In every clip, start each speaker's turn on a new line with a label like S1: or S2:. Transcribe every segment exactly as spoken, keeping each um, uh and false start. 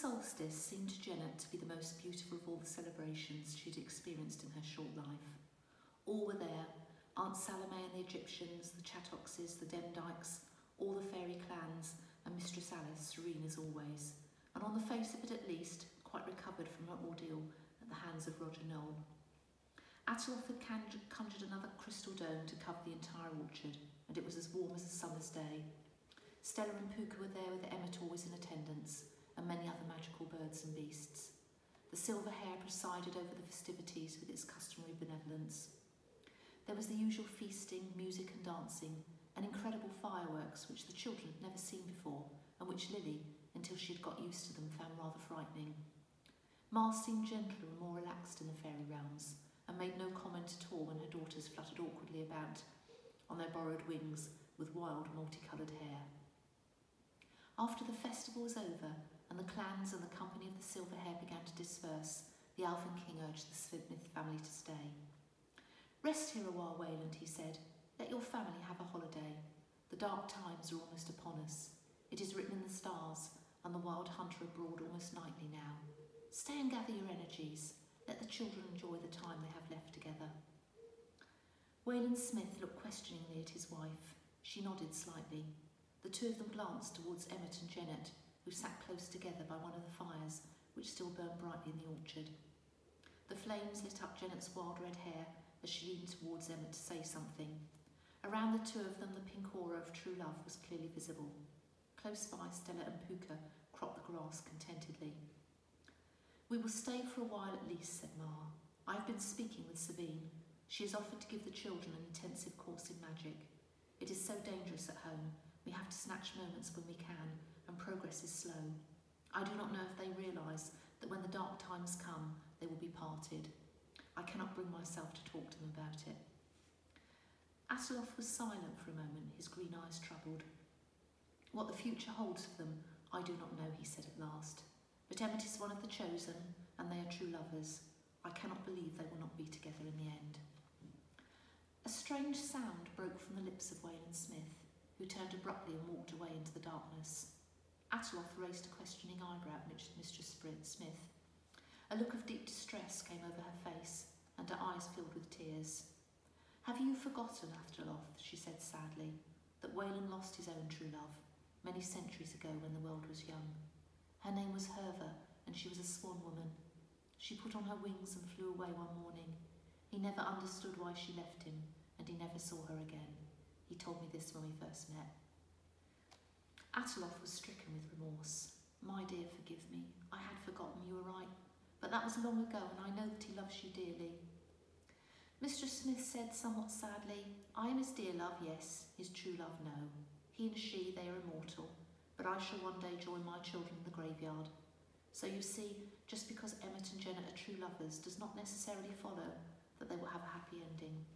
S1: solstice seemed to Janet to be the most beautiful of all the celebrations she had experienced in her short life. All were there, Aunt Salome and the Egyptians, the Chattoxes, the Demdikes, all the fairy clans, and Mistress Alice, serene as always, and on the face of it at least, quite recovered from her ordeal at the hands of Roger Nowell. Athloth had conjured another crystal dome to cover the entire orchard, and it was as warm as a summer's day. Stella and Pooka were there with Emmet always in attendance, and many other magical birds and beasts. The silver hare presided over the festivities with its customary benevolence. There was the usual feasting, music and dancing, and incredible fireworks which the children had never seen before, and which Lily, until she had got used to them, found rather frightening. Ma seemed gentler and more relaxed in the fairy realms, and made no comment at all when her daughters fluttered awkwardly about on their borrowed wings with wild multicoloured hair. After the festival was over and the clans and the company of the silver hare began to disperse, the Elfin King urged the Smith family to stay. "Rest here a while, Wayland," he said. "Let your family have a holiday. The dark times are almost upon us. It is written in the stars, and the wild hunter abroad almost nightly now. Stay and gather your energies. Let the children enjoy the time they have left together." Wayland Smith looked questioningly at his wife. She nodded slightly. The two of them glanced towards Emmet and Janet, who sat close together by one of the fires which still burned brightly in the orchard. The flames lit up Janet's wild red hair as she leaned towards Emmet to say something. Around the two of them the pink aura of true love was clearly visible. Close by, Stella and Pooka cropped the grass contentedly. "We will stay for a while at least," said Ma. "I have been speaking with Sabine. She has offered to give the children an intensive course in magic. It is so dangerous at home. We have to snatch moments when we can, and progress is slow. I do not know if they realise that when the dark times come, they will be parted. I cannot bring myself to talk to them about it." Athloth was silent for a moment, his green eyes troubled. "What the future holds for them, I do not know," he said at last. "But Emmet is one of the chosen, and they are true lovers. I cannot believe they will not be together in the end." A strange sound broke from the lips of Wayland Smith, who turned abruptly and walked away into the darkness. Athloth raised a questioning eyebrow at Mistress Smith. A look of deep distress came over her face, and her eyes filled with tears. "Have you forgotten, Athloth," she said sadly, "that Wayland lost his own true love many centuries ago when the world was young? Her name was Herva, and she was a swan woman. She put on her wings and flew away one morning. He never understood why she left him, and he never saw her again. He told me this when we first met." Athloth was stricken with remorse. "My dear, forgive me. I had forgotten, you were right. But that was long ago, and I know that he loves you dearly." Mistress Smith said somewhat sadly, "I am his dear love, yes. His true love, no. He and she, they are immortal. But I shall one day join my children in the graveyard. So you see, just because Emmet and Janet are true lovers does not necessarily follow that they will have a happy ending."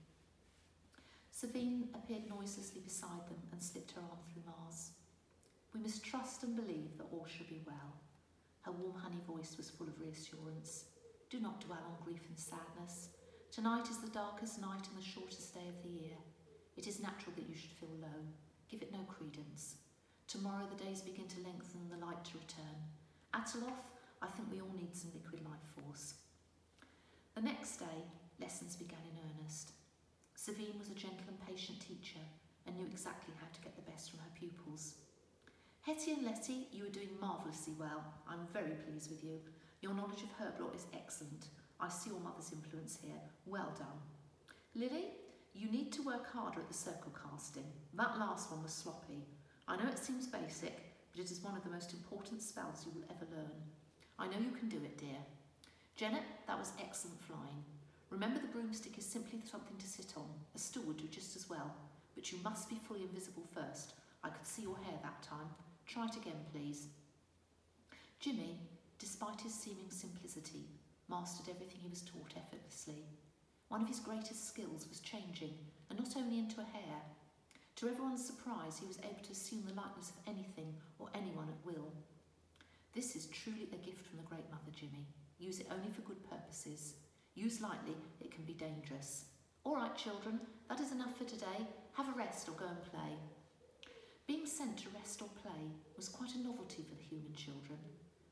S1: Sabine appeared noiselessly beside them and slipped her arm through Ma's. "We must trust and believe that all shall be well." Her warm honey voice was full of reassurance. "Do not dwell on grief and sadness. Tonight is the darkest night and the shortest day of the year. It is natural that you should feel low. Give it no credence. Tomorrow the days begin to lengthen and the light to return. Athloth, I think we all need some liquid life force." The next day, lessons began in earnest. Sabine was a gentle and patient teacher and knew exactly how to get the best from her pupils. "Hetty and Letty, you are doing marvellously well. I'm very pleased with you. Your knowledge of Herblot is excellent. I see your mother's influence here. Well done. Lily, you need to work harder at the circle casting. That last one was sloppy. I know it seems basic, but it is one of the most important spells you will ever learn. I know you can do it, dear. Janet, that was excellent flying. Remember, the broomstick is simply something to sit on. A stool would do just as well, but you must be fully invisible first. I could see your hair that time. Try it again, please." Jimmy, despite his seeming simplicity, mastered everything he was taught effortlessly. One of his greatest skills was changing, and not only into a hare. To everyone's surprise, he was able to assume the likeness of anything or anyone at will. "This is truly a gift from the Great Mother, Jimmy. Use it only for good purposes. Used lightly, it can be dangerous. All right, children, that is enough for today. Have a rest or go and play." Being sent to rest or play was quite a novelty for the human children.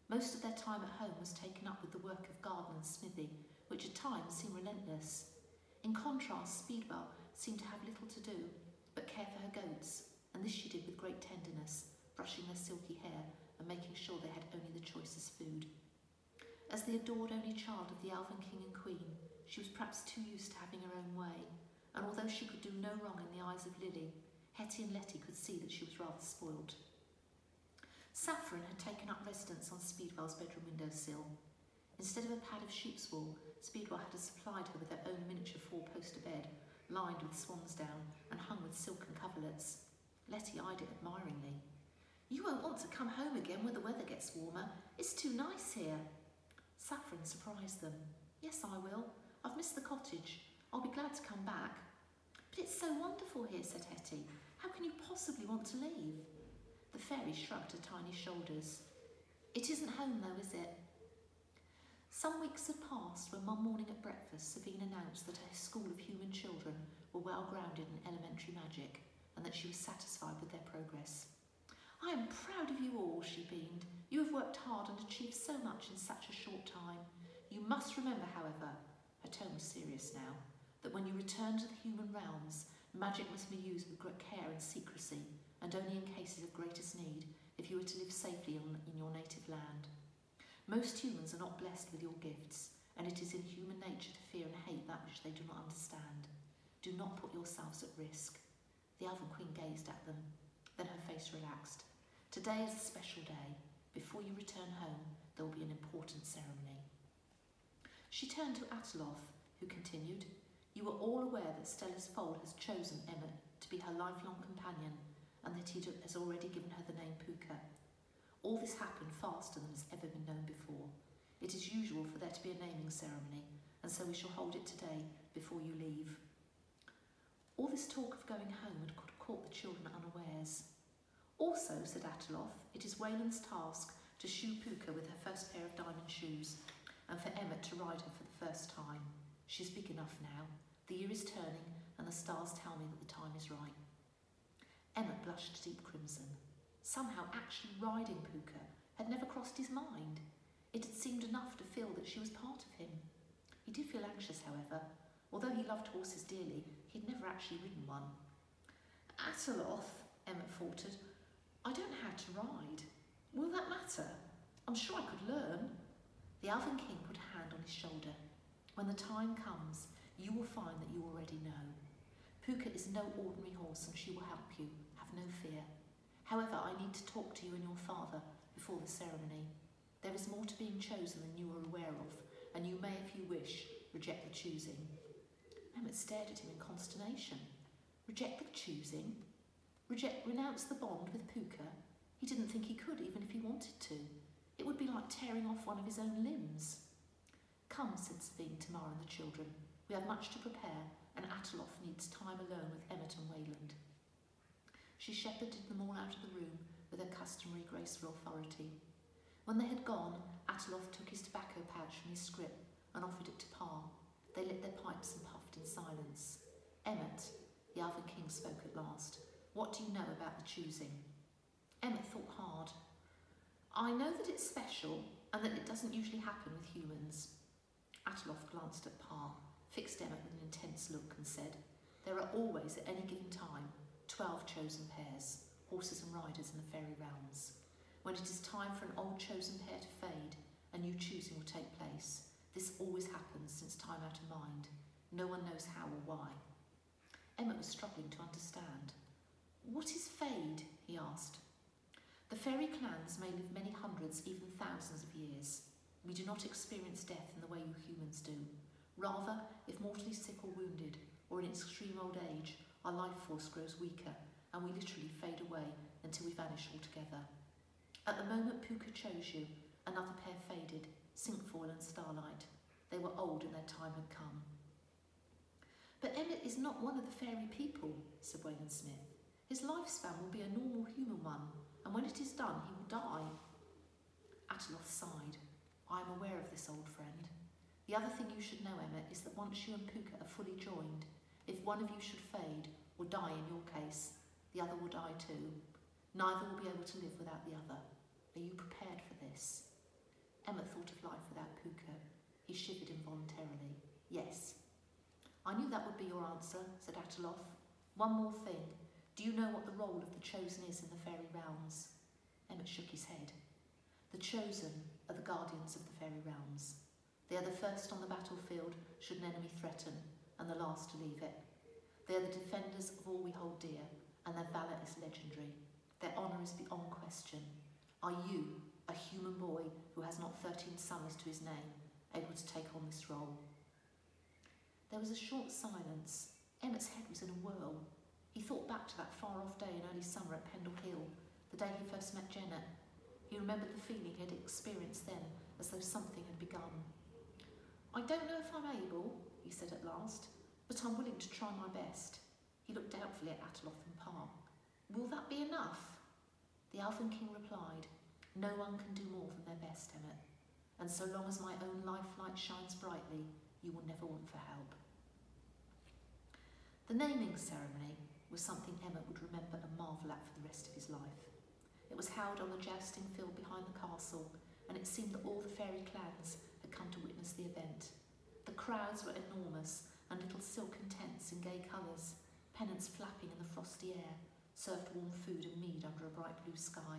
S1: Most of their time at home was taken up with the work of garden and smithy, which at times seemed relentless. In contrast, Speedwell seemed to have little to do but care for her goats, and this she did with great tenderness, brushing their silky hair and making sure they had only the choicest food. As the adored only child of the Elven King and Queen, she was perhaps too used to having her own way, and although she could do no wrong in the eyes of Lily, Hetty and Letty could see that she was rather spoilt. Saffron had taken up residence on Speedwell's bedroom windowsill. Instead of a pad of sheep's wool, Speedwell had supplied her with her own miniature four-poster bed, lined with swan's down and hung with silken coverlets. Letty eyed it admiringly. "You won't want to come home again when the weather gets warmer. It's too nice here." Saffron surprised them. "Yes, I will. I've missed the cottage. I'll be glad to come back." "But it's so wonderful here," said Hetty. "How can you possibly want to leave?" The fairy shrugged her tiny shoulders. "It isn't home though, is it?" Some weeks had passed when one morning at breakfast Savine announced that her school of human children were well grounded in elementary magic and that she was satisfied with their progress. "I am proud of you all," she beamed. "You have worked hard and achieved so much in such a short time. You must remember, however," her tone was serious now, "that when you return to the human realms, magic must be used with great care and secrecy, and only in cases of greatest need, if you are to live safely in, in your native land. Most humans are not blessed with your gifts, and it is in human nature to fear and hate that which they do not understand. Do not put yourselves at risk." The Elven Queen gazed at them, then her face relaxed. "Today is a special day. Before you return home, there will be an important ceremony." She turned to Ataloth, who continued, "You are all aware that Stella's Fold has chosen Emmet to be her lifelong companion, and that he has already given her the name Puka. All this happened faster than has ever been known before. It is usual for there to be a naming ceremony, and so we shall hold it today before you leave." All this talk of going home had caught the children unawares. "Also," said Ataloth, "it is Wayland's task to shoe Puka with her first pair of diamond shoes, and for Emmet to ride her for the first time. She is big enough now. The year is turning, and the stars tell me that the time is right." Emmet blushed deep crimson. Somehow actually riding Puka had never crossed his mind. It had seemed enough to feel that she was part of him. He did feel anxious, however. Although he loved horses dearly, he had never actually ridden one. "Ataloth," Emmet faltered, "I don't know how to ride. Will that matter? I'm sure I could learn." The Elven King put a hand on his shoulder. "When the time comes, you will find that you already know. Puka is no ordinary horse, and she will help you. Have no fear. However, I need to talk to you and your father before the ceremony. There is more to being chosen than you are aware of, and you may, if you wish, reject the choosing." Emmet stared at him in consternation. Reject the choosing? Reject, renounce the bond with Puka? He didn't think he could, even if he wanted to. It would be like tearing off one of his own limbs. "Come," said Savine, Tamara and the children. "We have much to prepare, and Ataloth needs time alone with Emmet and Wayland." She shepherded them all out of the room with her customary graceful authority. When they had gone, Ataloth took his tobacco pouch from his scrip and offered it to Pa. They lit their pipes and puffed in silence. "Emmet," the Elven King spoke at last, "what do you know about the choosing?" Emmet thought hard. "I know that it's special and that it doesn't usually happen with humans." Ataloth glanced at Pa, fixed Emmet with an intense look and said, "There are always, at any given time, twelve chosen pairs, horses and riders in the fairy realms. When it is time for an old chosen pair to fade, a new choosing will take place. This always happens since time out of mind. No one knows how or why." Emmet was struggling to understand. "What is fade?" he asked. "The fairy clans may live many hundreds, even thousands of years. We do not experience death in the way you humans do. Rather, if mortally sick or wounded, or in extreme old age, our life force grows weaker, and we literally fade away until we vanish altogether. At the moment Puka chose you, another pair faded, Cinquefoil and Starlight. They were old and their time had come." "But Emmet is not one of the fairy people," said Wayland Smith. "His lifespan will be a normal human one, and when it is done, he will die." Ataloth sighed. "I am aware of this, old friend. The other thing you should know, Emmet, is that once you and Puka are fully joined, if one of you should fade, or die in your case, the other will die too. Neither will be able to live without the other. Are you prepared for this?" Emmet thought of life without Pooka. He shivered involuntarily. Yes. I knew that would be your answer, said Ataloth. One more thing. Do you know what the role of the Chosen is in the fairy realms? Emmet shook his head. The Chosen are the guardians of the fairy realms. They are the first on the battlefield should an enemy threaten, and the last to leave it. They are the defenders of all we hold dear, and their valour is legendary. Their honour is beyond question. Are you, a human boy who has not thirteen summers to his name, able to take on this role? There was a short silence. Emmet's head was in a whirl. He thought back to that far-off day in early summer at Pendle Hill, the day he first met Janet. He remembered the feeling he had experienced then, as though something had begun. I don't know if I'm able, he said at last, but I'm willing to try my best. He looked doubtfully at Ataloth and Parr. Will that be enough? The Elven King replied, No one can do more than their best, Emmet, and so long as my own life light shines brightly, you will never want for help. The naming ceremony was something Emmet would remember and marvel at for the rest of his life. It was held on the jousting field behind the castle, and it seemed that all the fairy clans had come to witness the event. The crowds were enormous, and little silken tents in gay colours, pennants flapping in the frosty air, served warm food and mead under a bright blue sky.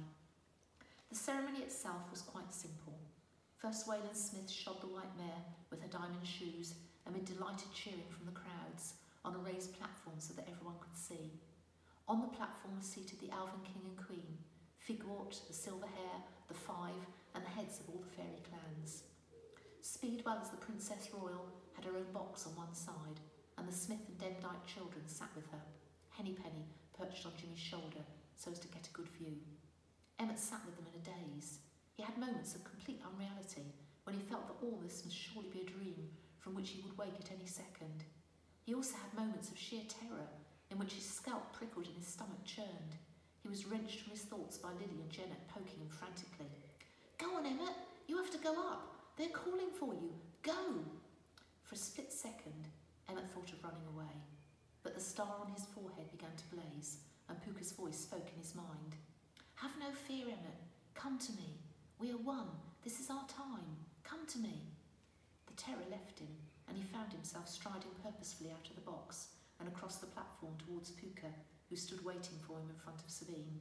S1: The ceremony itself was quite simple. First Wayland Smith shod the white mare with her diamond shoes amid delighted cheering from the crowds on a raised platform so that everyone could see. On the platform were seated the Elven King and Queen, Figwort, the Silverhair, the Five, and the heads of all the fairy clans. Speedwell, as the Princess Royal, had her own box on one side, and the Smith and Demdike children sat with her, Hennypenny perched on Jimmy's shoulder so as to get a good view. Emmet sat with them in a daze. He had moments of complete unreality when he felt that all this must surely be a dream from which he would wake at any second. He also had moments of sheer terror in which his scalp prickled and his stomach churned. He was wrenched from his thoughts by Lily and Janet poking him frantically. Go on, Emmet, you have to go up. They're calling for you. Go! For a split second, Emmet thought of running away, but the star on his forehead began to blaze, and Pooka's voice spoke in his mind. Have no fear, Emmet. Come to me. We are one. This is our time. Come to me. The terror left him, and he found himself striding purposefully out of the box and across the platform towards Pooka, who stood waiting for him in front of Sabine.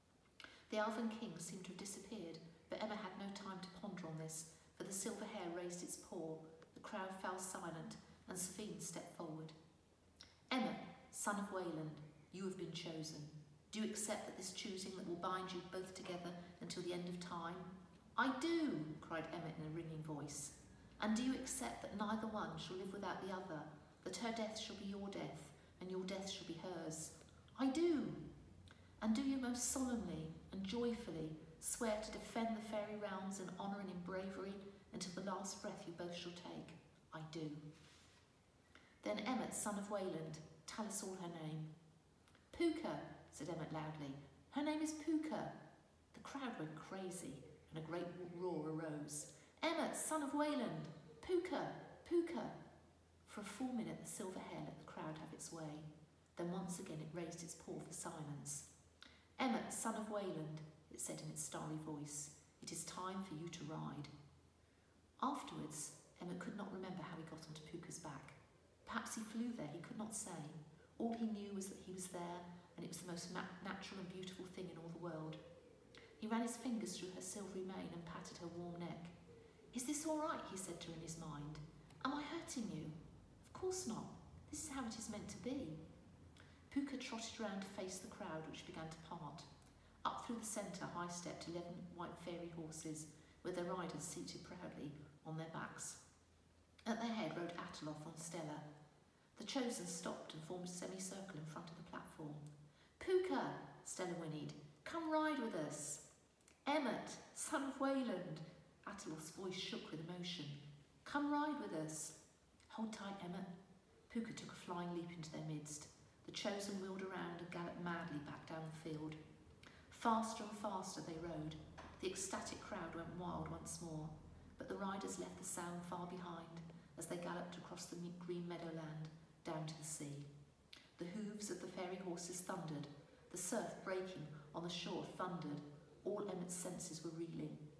S1: The Elven King seemed to have disappeared, but Emmet had no time to ponder on this, for the silver hair raised its paw, the crowd fell silent, and Sabine stepped forward. Emmet, son of Wayland, you have been chosen. Do you accept that this choosing that will bind you both together until the end of time? I do, cried Emmet in a ringing voice. And do you accept that neither one shall live without the other, that her death shall be your death, and your death shall be hers? I do. And do you most solemnly and joyfully swear to defend the fairy realms in honour and in bravery until the last breath you both shall take? I do. Then Emmet, son of Wayland, tell us all her name. Pooka, said Emmet loudly. Her name is Pooka. The crowd went crazy, and a great roar arose. Emmet, son of Wayland! Pooka! Pooka! For a full minute the silver hair let the crowd have its way. Then once again it raised its paw for silence. Emmet, son of Wayland, it said in its starry voice, it is time for you to ride. Afterwards, Emmet could not remember how he got onto Pooka's back. Perhaps he flew there, he could not say. All he knew was that he was there, and it was the most ma- natural and beautiful thing in all the world. He ran his fingers through her silvery mane and patted her warm neck. Is this all right, he said to her in his mind. Am I hurting you? Of course not. This is how it is meant to be. Pooka trotted round to face the crowd, which began to part. Up through the centre high stepped eleven white fairy horses, with their riders seated proudly on their backs. At their head rode Ataloth on Stella. The Chosen stopped and formed a semicircle in front of the platform. Pooka, Stella whinnied, come ride with us. Emmet, son of Wayland. Ataloth's voice shook with emotion. Come ride with us. Hold tight, Emmet. Pooka took a flying leap into their midst. The Chosen wheeled around and galloped madly back down the field. Faster and faster they rode. The ecstatic crowd went wild once more, but the riders left the sound far behind as they galloped across the green meadowland down to the sea. The hooves of the fairy horses thundered. The surf breaking on the shore thundered. All Emmet's senses were reeling. He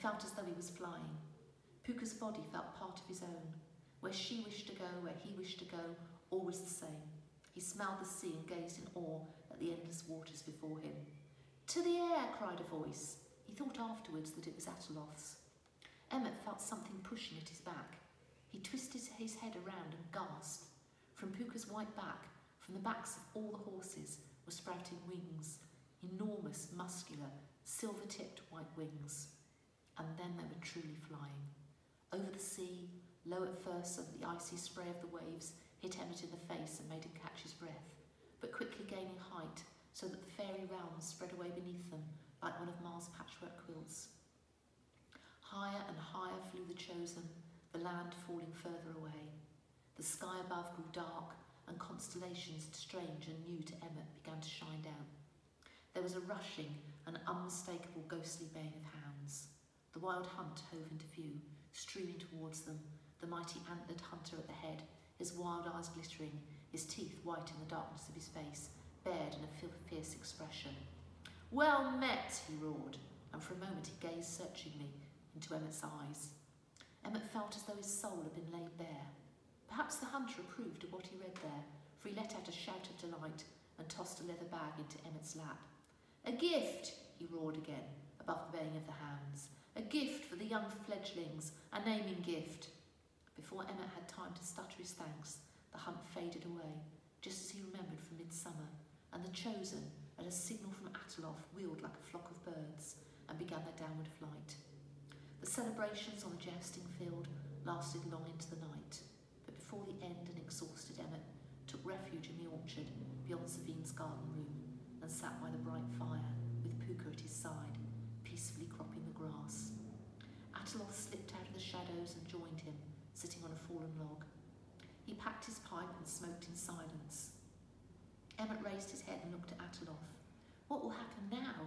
S1: felt as though he was flying. Puka's body felt part of his own. Where she wished to go, where he wished to go, all was the same. He smelled the sea and gazed in awe at the endless waters before him. "To the air!" cried a voice. He thought afterwards that it was Atalof's. Emmett felt something pushing at his back. He twisted his head around and gasped. From Puka's white back, from the backs of all the horses, were sprouting wings, enormous, muscular, silver-tipped white wings. And then they were truly flying. Over the sea, low at first so that the icy spray of the waves hit Emmett in the face and made him catch his breath, but quickly gaining height so that the fairy realms spread away beneath them like one of Mars' patchwork quilts. Higher and higher flew the Chosen, the land falling further away. The sky above grew dark, and constellations strange and new to Emmett began to shine down. There was a rushing and unmistakable ghostly baying of hounds. The wild hunt hove into view, streaming towards them, the mighty antlered hunter at the head, his wild eyes glittering, his teeth white in the darkness of his face, bared in a fierce expression. "Well met," he roared, and for a moment he gazed searchingly into Emmett's eyes. Emmett felt as though his soul had been laid bare. Perhaps the hunter approved of what he read there, for he let out a shout of delight and tossed a leather bag into Emmett's lap. "A gift," he roared again, above the baying of the hounds. "A gift for the young fledglings, a naming gift." Before Emmett had time to stutter his thanks, the hunt faded away, just as he remembered from midsummer, and the Chosen, at a signal from Atalof, wheeled like a flock of birds and began their downward flight. The celebrations on the jousting field lasted long into the night, but before the end an exhausted Emmett took refuge in the orchard beyond Savine's garden room and sat by the bright fire with Puka at his side, peacefully cropping the grass. Atalof slipped out of the shadows and joined him, sitting on a fallen log. He packed his pipe and smoked in silence. Emmett raised his head and looked at Atalof. "What will happen now?"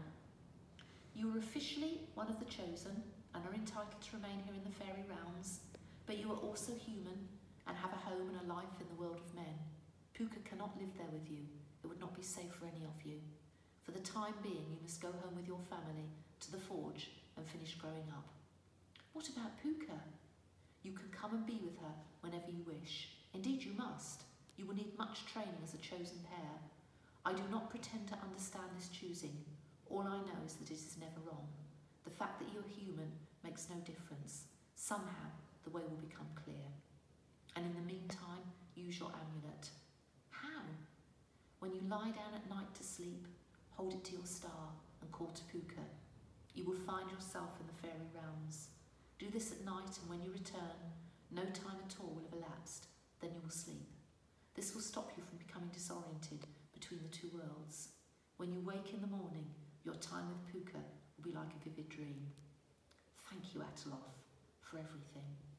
S1: "You are officially one of the Chosen and are entitled to remain here in the fairy realms, but you are also human and have a home and a life in the world of men. Puka cannot live there with you. It would not be safe for any of you. For the time being, you must go home with your family to the forge and finish growing up." "What about Puka?" "You can come and be with her whenever you wish. Indeed, you must. You will need much training as a chosen pair. I do not pretend to understand this choosing. All I know is that it is never wrong. The fact that you are human makes no difference. Somehow, the way will become clear. And in the meantime, use your amulet." "How?" "When you lie down at night to sleep, hold it to your star and call to Puka. You will find yourself in the fairy realms. Do this at night, and when you return, no time at all will have elapsed. Then you will sleep. This will stop you from becoming disoriented between the two worlds. When you wake in the morning, your time with Puka will be like a vivid dream. Thank you, Atalof, for everything."